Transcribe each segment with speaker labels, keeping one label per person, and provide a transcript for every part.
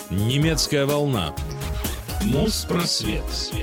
Speaker 1: Немецкая волна. Моспросвет.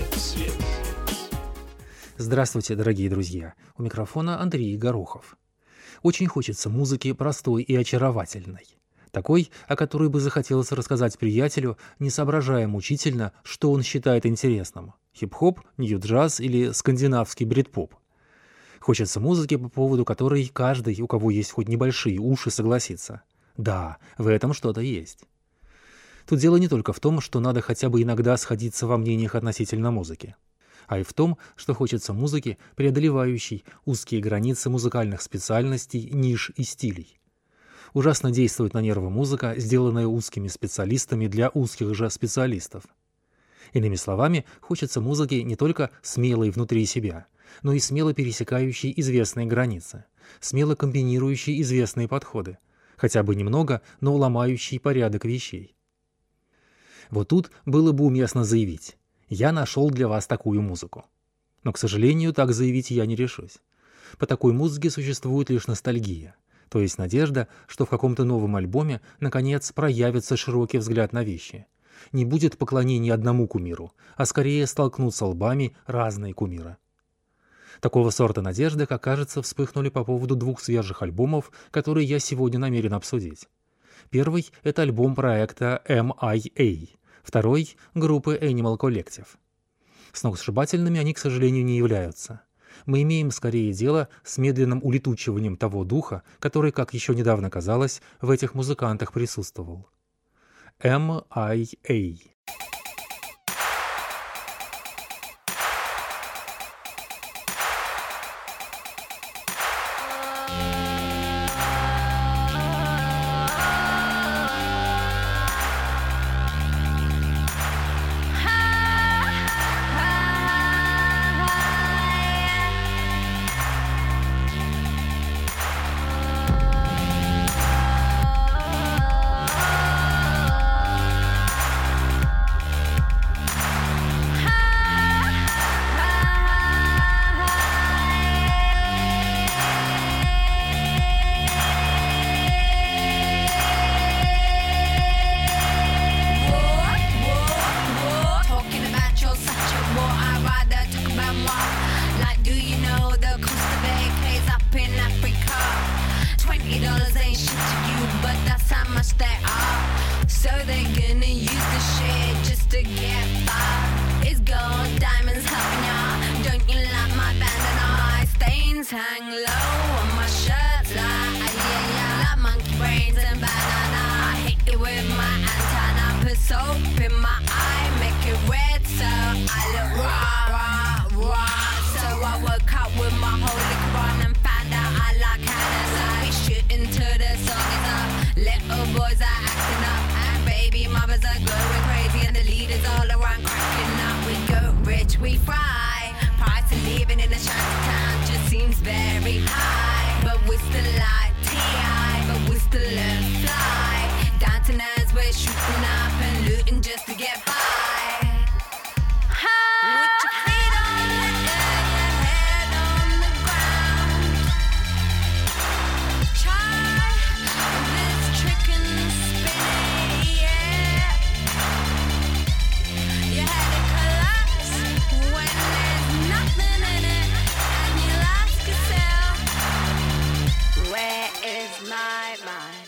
Speaker 2: Здравствуйте, дорогие друзья. У микрофона Андрей Горохов. Очень хочется музыки простой и очаровательной. Такой, о которой бы захотелось рассказать приятелю, не соображая мучительно, что он считает интересным. Хип-хоп, нью-джаз или скандинавский брит-поп. Хочется музыки, по поводу которой каждый, у кого есть хоть небольшие уши, согласится. Да, в этом что-то есть. Тут дело не только в том, что надо хотя бы иногда сходиться во мнениях относительно музыки, а и в том, что хочется музыки, преодолевающей узкие границы музыкальных специальностей, ниш и стилей. Ужасно действует на нервы музыка, сделанная узкими специалистами для узких же специалистов. Иными словами, хочется музыки не только смелой внутри себя, но и смело пересекающей известные границы, смело комбинирующей известные подходы, хотя бы немного, но ломающей порядок вещей. Вот тут было бы уместно заявить: «Я нашел для вас такую музыку». Но, к сожалению, так заявить я не решусь. По такой музыке существует лишь ностальгия, то есть надежда, что в каком-то новом альбоме, наконец, проявится широкий взгляд на вещи. Не будет поклонения одному кумиру, а скорее столкнутся лбами разные кумиры. Такого сорта надежды, как кажется, вспыхнули по поводу двух свежих альбомов, которые я сегодня намерен обсудить. Первый – это альбом проекта MIA, второй – группы Animal Collective. Сногсшибательными они, к сожалению, не являются. Мы имеем скорее дело с медленным улетучиванием того духа, который, как еще недавно казалось, в этих музыкантах присутствовал. MIA.
Speaker 3: Hang low on my shirt like monkey brains and banana. I hit it with my antenna, put soap in my eye, make it red so I look raw. So I woke up with my holy Quran and found out I like Hannah. We shooting to the song is up, little boys are acting up, and baby mothers are going crazy, and the leaders all around cracking up. We go rich, we fry. Price of living in a shanty town just seems very high, but we still like T.I., but we still learn fly. Dancing as we're shooting up and looting just to get by. With your feet on the air, your head on the ground. Try this trick and spin it, yeah. Your head it collapse when there's nothing in it, and you'll ask yourself, where is my mind?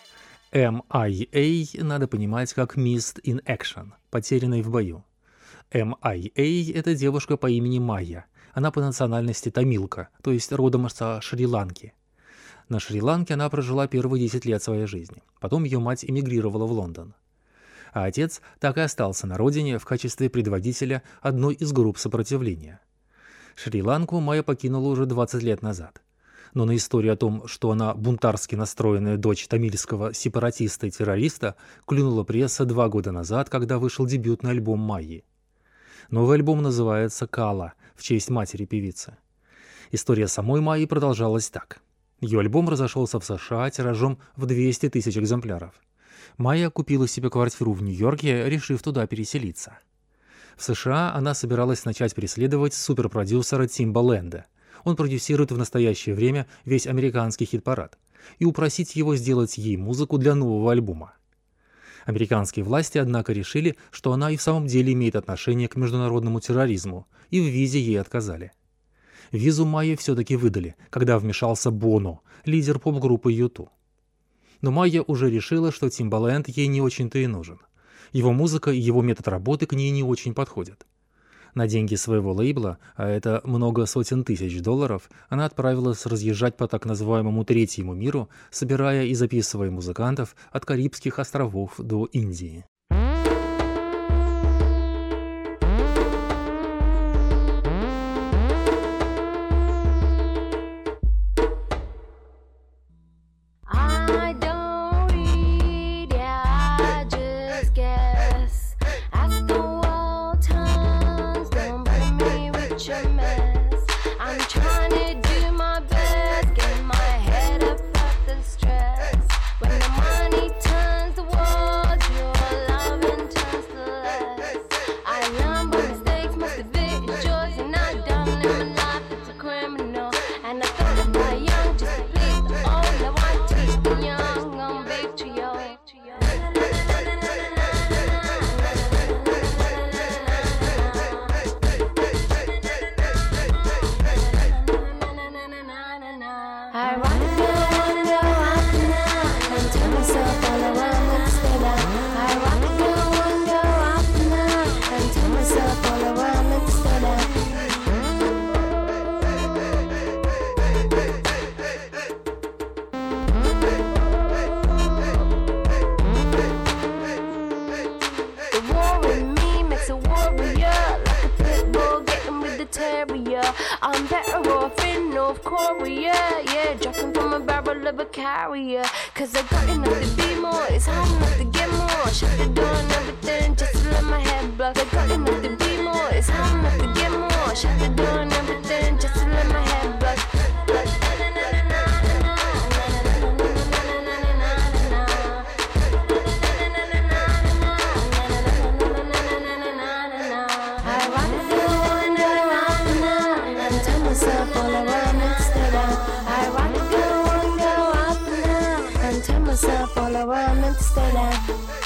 Speaker 2: MIA надо понимать как Missed in Action, потерянный в бою. MIA – это девушка по имени Майя. Она по национальности тамилка, то есть родом со Шри-Ланки. На Шри-Ланке она прожила первые 10 лет своей жизни. Потом ее мать эмигрировала в Лондон. А отец так и остался на родине в качестве предводителя одной из групп сопротивления. Шри-Ланку Майя покинула уже 20 лет назад. Но на историю о том, что она бунтарски настроенная дочь тамильского сепаратиста и террориста, клюнула пресса 2 года назад, когда вышел дебютный альбом Майи. Новый альбом называется «Кала» в честь матери певицы. История самой Майи продолжалась так. Ее альбом разошелся в США тиражом в 200 тысяч экземпляров. Майя купила себе квартиру в Нью-Йорке, решив туда переселиться. В США она собиралась начать преследовать суперпродюсера Тимбаленда. Он продюсирует в настоящее время весь американский хит-парад. И упросить его сделать ей музыку для нового альбома. Американские власти, однако, решили, что она и в самом деле имеет отношение к международному терроризму, и в визе ей отказали. Визу Майе все-таки выдали, когда вмешался Боно, лидер поп-группы U2. Но Майя уже решила, что Timbaland ей не очень-то и нужен. Его музыка и его метод работы к ней не очень подходят. На деньги своего лейбла, а это много сотен тысяч долларов, она отправилась разъезжать по так называемому третьему миру, собирая и записывая музыкантов от Карибских островов до Индии.
Speaker 4: I'm better off in North Korea, yeah, dropping from a barrel of a carrier. Cause I got enough to be more, it's hard enough to get more. Shut the door and everything just to let my head block. I got enough to be more, it's hard enough to get more. Shut the door and everything just to let my head block. All around and stay there.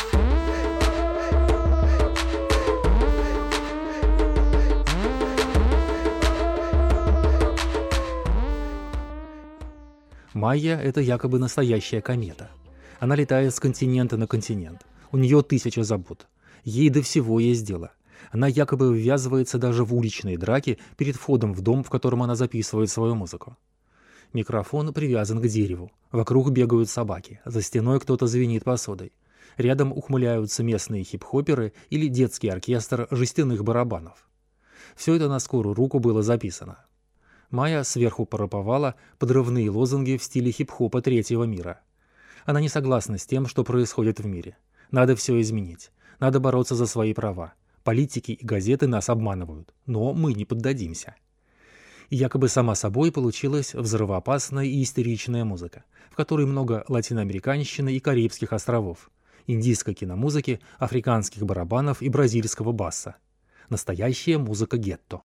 Speaker 2: Майя — это якобы настоящая комета. Она летает с континента на континент. У нее 1000 забот. Ей до всего есть дело. Она якобы ввязывается даже в уличные драки перед входом в дом, в котором она записывает свою музыку. Микрофон привязан к дереву. Вокруг бегают собаки. За стеной кто-то звенит посудой. Рядом ухмыляются местные хип-хоперы или детский оркестр жестяных барабанов. Все это на скорую руку было записано. Майя сверху пораповала подрывные лозунги в стиле хип-хопа третьего мира. Она не согласна с тем, что происходит в мире. Надо все изменить. Надо бороться за свои права. Политики и газеты нас обманывают, но мы не поддадимся. И якобы сама собой получилась взрывоопасная и истеричная музыка, в которой много латиноамериканщины и Карибских островов, индийской киномузыки, африканских барабанов и бразильского басса. Настоящая музыка гетто.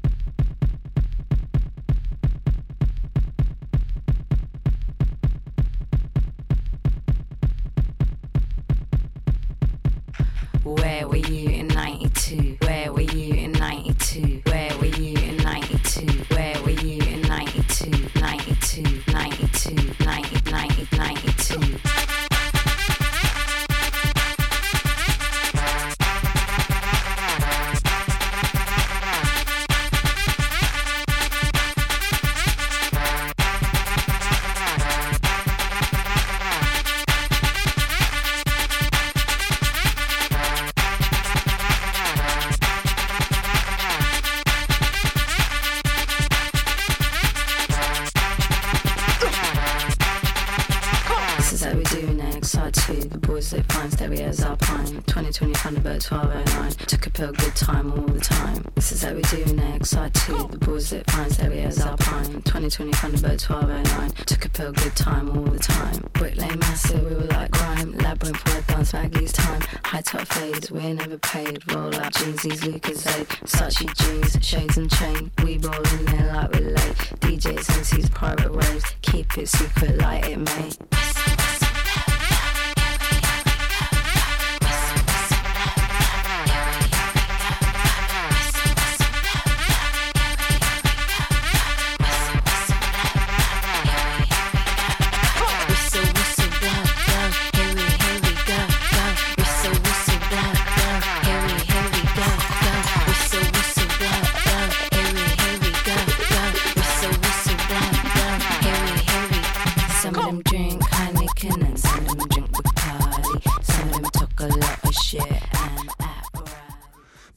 Speaker 3: Where were you in 92? Where were you in 92? Where were you in 92? Where were you in 92? 92, 92, 90, 90, 92. The boys lit fine, stereos Alpine. 2020 Thunderbird 1209. Took a pill, good time all the time. This is how we do next. Side 2. The boys lit fine, stereos Alpine. 2020 Thunderbird 1209. Took a pill, good time all the time. Brick Lane massive, we were like crime. Labyrinth, where dance Maggie's time. High top fades, we're never paid. Roll out jeans, these Lucasade. Sachi jeans, shades and chain. We roll in there like we're late. DJs, MCs, private raves. Keep it secret like it may.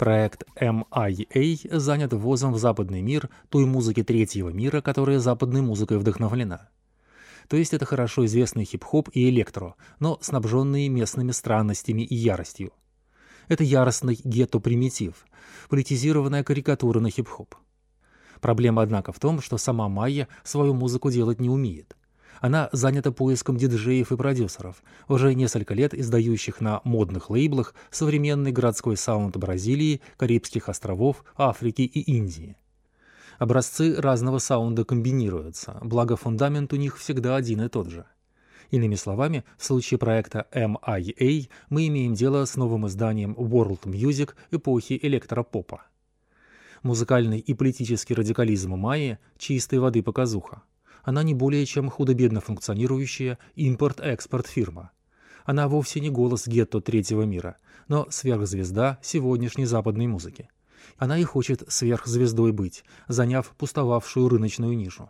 Speaker 2: Проект MIA занят ввозом в западный мир той музыки третьего мира, которая западной музыкой вдохновлена. То есть это хорошо известный хип-хоп и электро, но снабженные местными странностями и яростью. Это яростный гетто-примитив, политизированная карикатура на хип-хоп. Проблема, однако, в том, что сама Майя свою музыку делать не умеет. Она занята поиском диджеев и продюсеров, уже несколько лет издающих на модных лейблах современный городской саунд Бразилии, Карибских островов, Африки и Индии. Образцы разного саунда комбинируются, благо фундамент у них всегда один и тот же. Иными словами, в случае проекта MIA мы имеем дело с новым изданием World Music эпохи электропопа. Музыкальный и политический радикализм Майи – чистой воды показуха. Она не более чем худо-бедно функционирующая импорт-экспорт фирма. Она вовсе не голос гетто третьего мира, но сверхзвезда сегодняшней западной музыки. Она и хочет сверхзвездой быть, заняв пустовавшую рыночную нишу.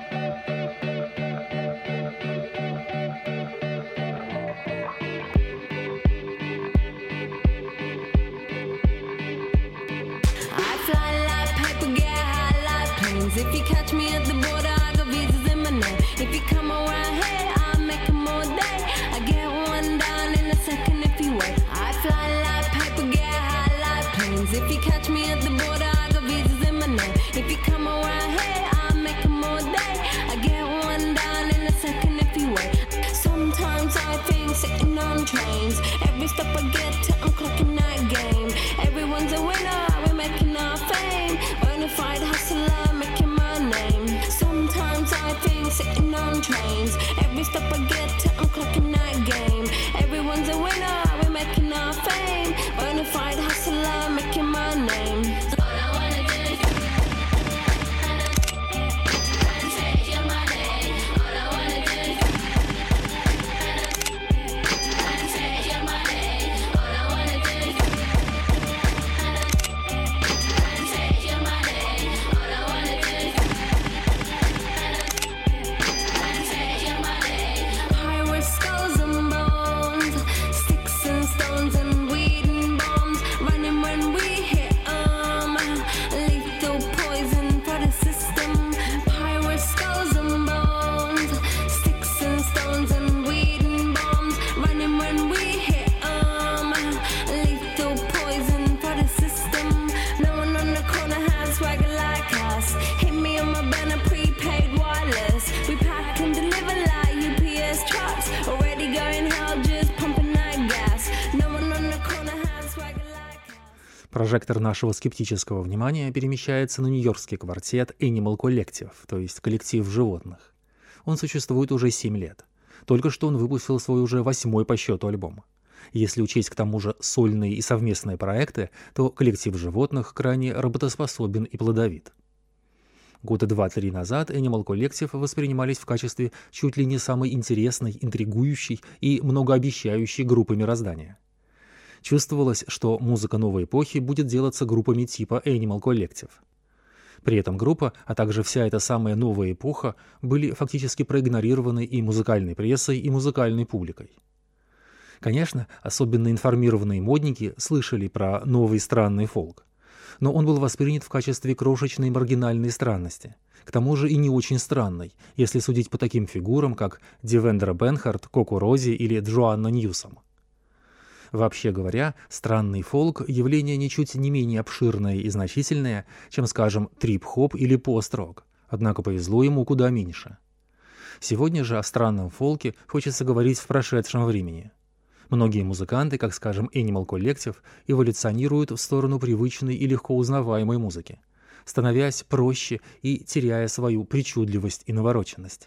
Speaker 3: If you catch me at the border, I got visas in my name. If you come around here, I'll make them all day. I get one down in a second if you wait. I fly like paper, get high like planes. If you catch me at the border, I got visas in my name. If you come around here, I'll make them all day. I get one down in a second if you wait. Sometimes I think sitting on trains. Every step I get to, I'm clocking that game. Everyone's a winner, we're making our fame. Bonafide hustler, making my name. Sometimes I think sitting on trains. Every step I get to, I'm clocking that game. Everyone's a winner, we're making our fame. Bonafide hustler, making my name. All I wanna do is take your money. All I wanna do is take your money. All I wanna do is take your money. All I wanna do is take your money. Pirates, skulls and bones, sticks and stones and weed and bombs. Running when we hit 'em. Lethal poison for the system. Pirates, skulls and bones, sticks and stones and weed and bombs. Running when we hit 'em. Lethal poison for the system. No one on the corner has swagger like us. Hit me on my banner, prepaid wireless. We pack and deliver like UPS trucks. Already going hell, just pumping that gas. No one on the corner has swagger like us.
Speaker 2: Прожектор нашего скептического внимания перемещается на нью-йоркский квартет Animal Collective, то есть коллектив животных. Он существует уже 7 лет. Только что он выпустил свой уже 8-й по счету альбом. Если учесть к тому же сольные и совместные проекты, то коллектив животных крайне работоспособен и плодовит. Года 2-3 назад Animal Collective воспринимались в качестве чуть ли не самой интересной, интригующей и многообещающей группы мироздания. Чувствовалось, что музыка новой эпохи будет делаться группами типа Animal Collective. При этом группа, а также вся эта самая новая эпоха были фактически проигнорированы и музыкальной прессой, и музыкальной публикой. Конечно, особенно информированные модники слышали про новый странный фолк, но он был воспринят в качестве крошечной маргинальной странности, к тому же и не очень странной, если судить по таким фигурам, как Девендра Бенхарт, Коко Рози или Джоанна Ньюсом. Вообще говоря, странный фолк – явление ничуть не менее обширное и значительное, чем, скажем, трип-хоп или пост-рок, однако повезло ему куда меньше. Сегодня же о странном фолке хочется говорить в прошедшем времени. Многие музыканты, как, скажем, Animal Collective, эволюционируют в сторону привычной и легко узнаваемой музыки, становясь проще и теряя свою причудливость и навороченность.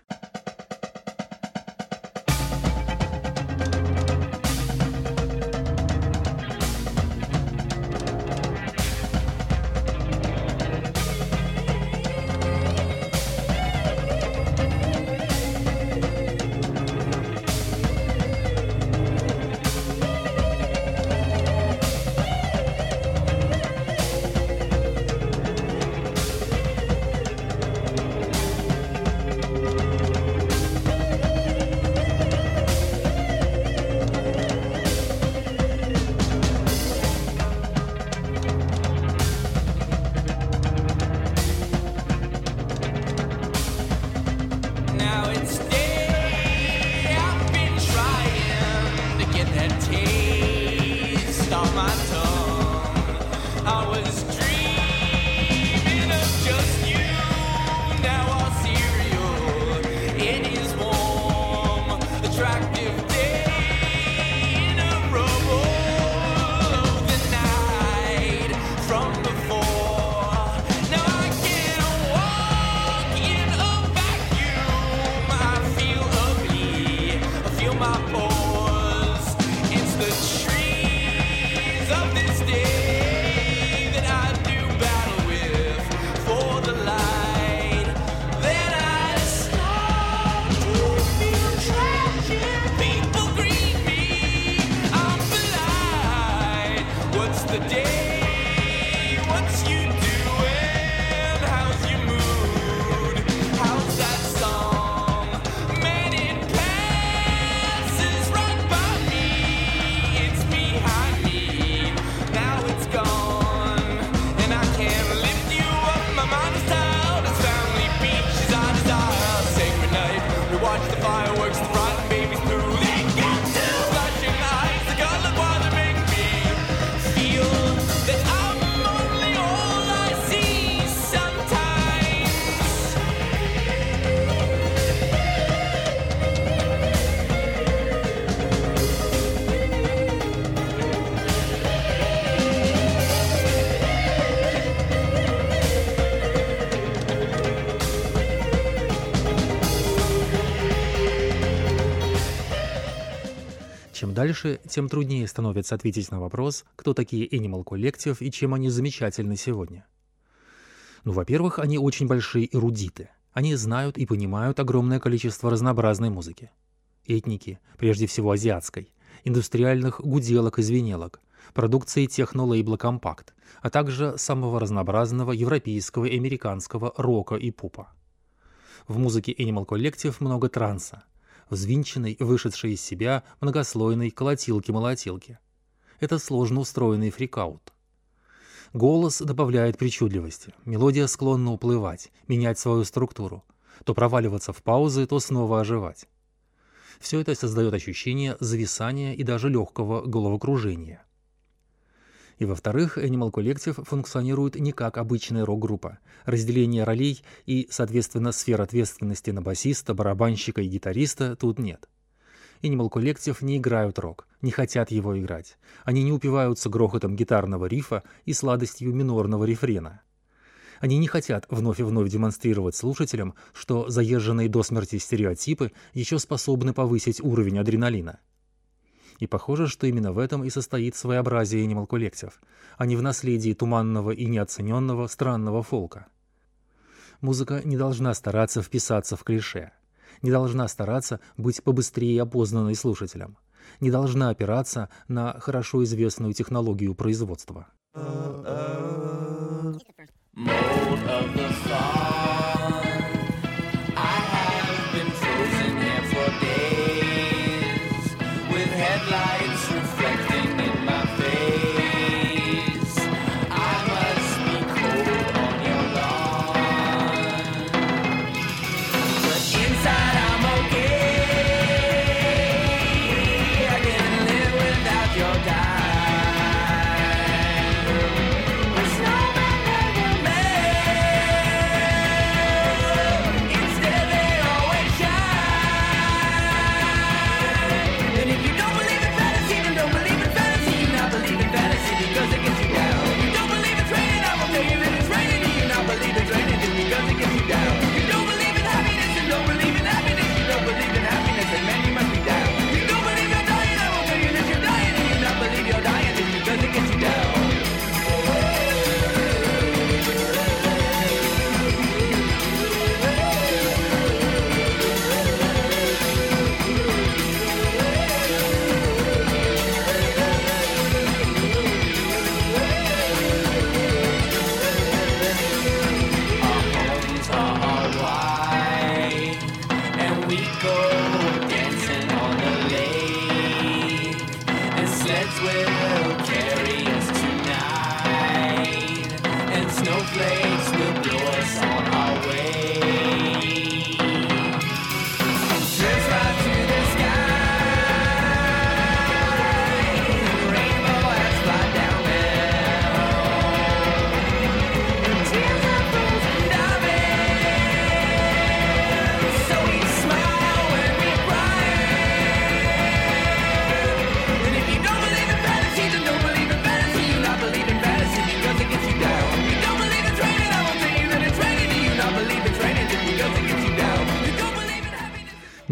Speaker 5: taste on my tongue. I was dreaming of just you. Now our cereal, it is warm, attractive day in a rubble of the night from before. Now I can't walk in a vacuum. I feel ugly, I feel my pores. It's the trees of this day that I do battle with for the light. Then I start to feel tragic. People greet me, I'm polite. What's the day? What's you doing? How's your mood? How's that song? Man, it passes right by me. It's behind me. Now it's gone, and I can't lift you up. My mind is tired. It's family beaches I desire. Sacred night. We watch the fireworks, the frightened babies through. They get to flashing eyes. The color why they make me feel that I'm only all I see sometimes.
Speaker 2: Чем дальше, тем труднее становится ответить на вопрос, кто такие Animal Collective и чем они замечательны сегодня. Ну, во-первых, они очень большие эрудиты. Они знают и понимают огромное количество разнообразной музыки. Этники, прежде всего азиатской, индустриальных гуделок и звенелок, продукции техно-лейбла «Компакт», а также самого разнообразного европейского и американского рока и попа. В музыке Animal Collective много транса, взвинченной, вышедшей из себя многослойной колотилки-молотилки. Это сложно устроенный фрикаут. Голос добавляет причудливости, мелодия склонна уплывать, менять свою структуру, то проваливаться в паузы, то снова оживать. Все это создает ощущение зависания и даже легкого головокружения. И во-вторых, Animal Collective функционирует не как обычная рок-группа. Разделения ролей и, соответственно, сфер ответственности на басиста, барабанщика и гитариста тут нет. Animal Collective не играют рок, не хотят его играть. Они не упиваются грохотом гитарного рифа и сладостью минорного рефрена. Они не хотят вновь и вновь демонстрировать слушателям, что заезженные до смерти стереотипы еще способны повысить уровень адреналина. И похоже, что именно в этом и состоит своеобразие Animal Collective, а не в наследии туманного и неоцененного странного фолка. Музыка не должна стараться вписаться в клише, не должна стараться быть побыстрее опознанной слушателем, не должна опираться на хорошо известную технологию производства.
Speaker 5: Mold of the fall. I have been frozen here for days, with headlights reflecting in my face. I must be cold on your lawn, but inside I'm okay. I can live without your time.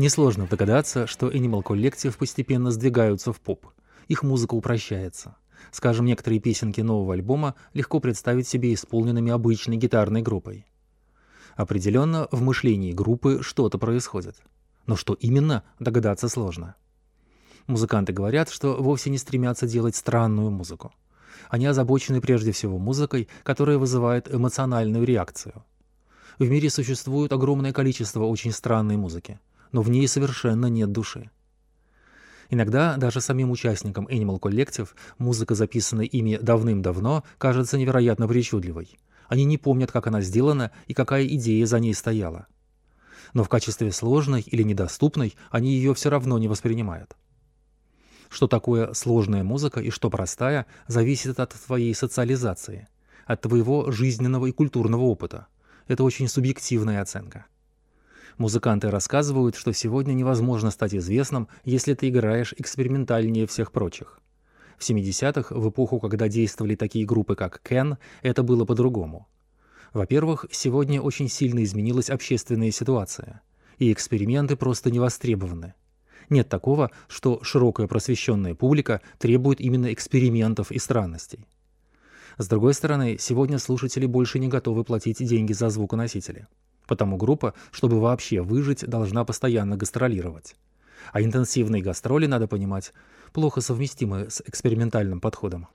Speaker 2: Несложно догадаться, что Animal Collective постепенно сдвигаются в поп. Их музыка упрощается. Скажем, некоторые песенки нового альбома легко представить себе исполненными обычной гитарной группой. Определенно, в мышлении группы что-то происходит. Но что именно, догадаться сложно. Музыканты говорят, что вовсе не стремятся делать странную музыку. Они озабочены прежде всего музыкой, которая вызывает эмоциональную реакцию. В мире существует огромное количество очень странной музыки, но в ней совершенно нет души. Иногда даже самим участникам Animal Collective музыка, записанная ими давным-давно, кажется невероятно причудливой. Они не помнят, как она сделана и какая идея за ней стояла. Но в качестве сложной или недоступной они ее все равно не воспринимают. Что такое сложная музыка и что простая, зависит от твоей социализации, от твоего жизненного и культурного опыта. Это очень субъективная оценка. Музыканты рассказывают, что сегодня невозможно стать известным, если ты играешь экспериментальнее всех прочих. В 70-х, в эпоху, когда действовали такие группы, как Ken, это было по-другому. Во-первых, сегодня очень сильно изменилась общественная ситуация, и эксперименты просто не востребованы. Нет такого, что широкая просвещенная публика требует именно экспериментов и странностей. С другой стороны, сегодня слушатели больше не готовы платить деньги за звуконосители. Потому группа, чтобы вообще выжить, должна постоянно гастролировать. А интенсивные гастроли, надо понимать, плохо совместимы с экспериментальным подходом.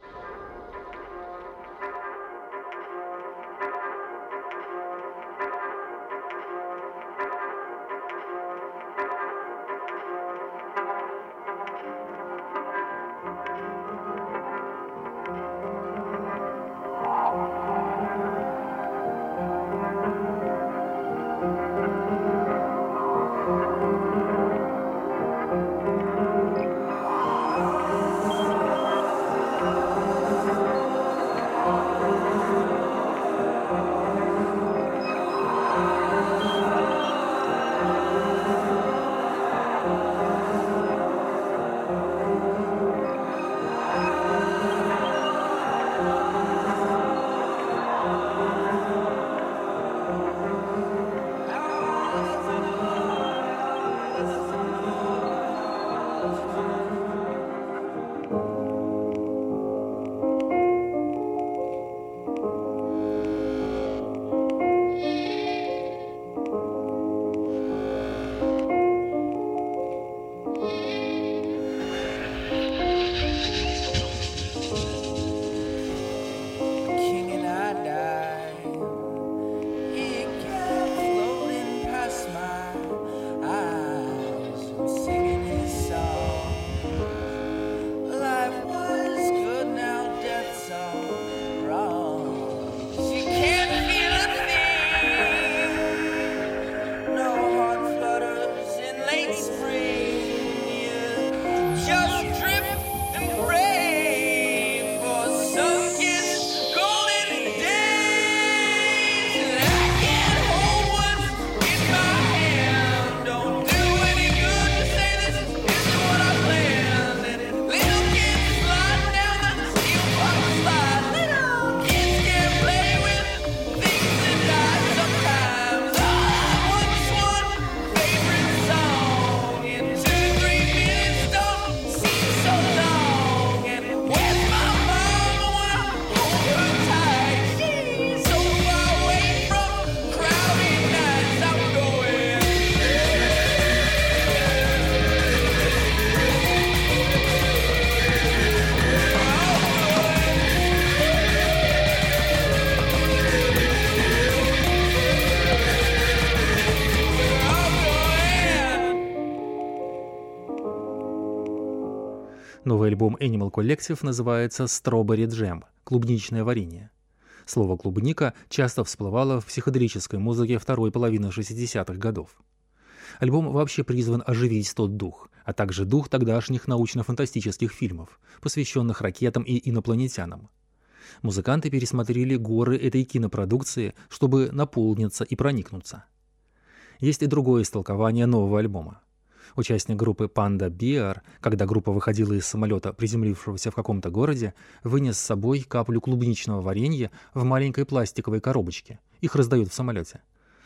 Speaker 2: Новый альбом Animal Collective называется «Strawberry Jam» — «Клубничное варенье». Слово «клубника» часто всплывало в психоделической музыке второй половины 60-х годов. Альбом вообще призван оживить тот дух, а также дух тогдашних научно-фантастических фильмов, посвященных ракетам и инопланетянам. Музыканты пересмотрели горы этой кинопродукции, чтобы наполниться и проникнуться. Есть и другое истолкование нового альбома. Участник группы Panda Bear, когда группа выходила из самолета, приземлившегося в каком-то городе, вынес с собой каплю клубничного варенья в маленькой пластиковой коробочке. Их раздают в самолете.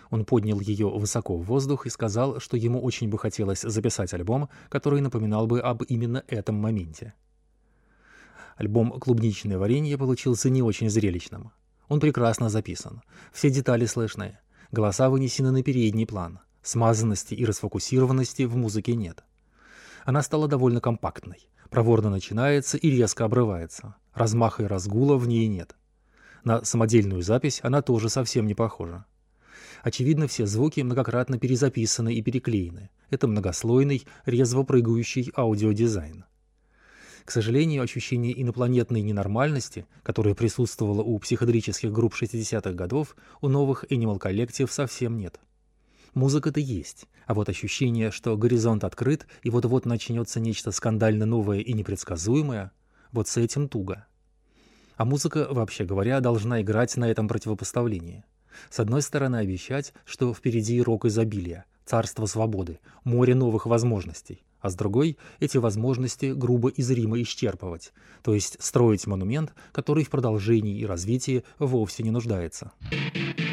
Speaker 2: Он поднял ее высоко в воздух и сказал, что ему очень бы хотелось записать альбом, который напоминал бы об именно этом моменте. Альбом «Клубничное варенье» получился не очень зрелищным. Он прекрасно записан, все детали слышны, голоса вынесены на передний план, смазанности и расфокусированности в музыке нет. Она стала довольно компактной, проворно начинается и резко обрывается, размаха и разгула в ней нет. На самодельную запись она тоже совсем не похожа. Очевидно, все звуки многократно перезаписаны и переклеены. Это многослойный, резво прыгающий аудиодизайн. К сожалению, ощущение инопланетной ненормальности, которое присутствовало у психоделических групп 60-х годов, у новых Animal Collective совсем нет. Музыка-то есть, а вот ощущение, что горизонт открыт и вот-вот начнется нечто скандально новое и непредсказуемое, вот с этим туго. А музыка, вообще говоря, должна играть на этом противопоставлении. С одной стороны, обещать, что впереди рок изобилия, царство свободы, море новых возможностей, а с другой — эти возможности грубо и зримо исчерпывать, то есть строить монумент, который в продолжении и развитии вовсе не нуждается.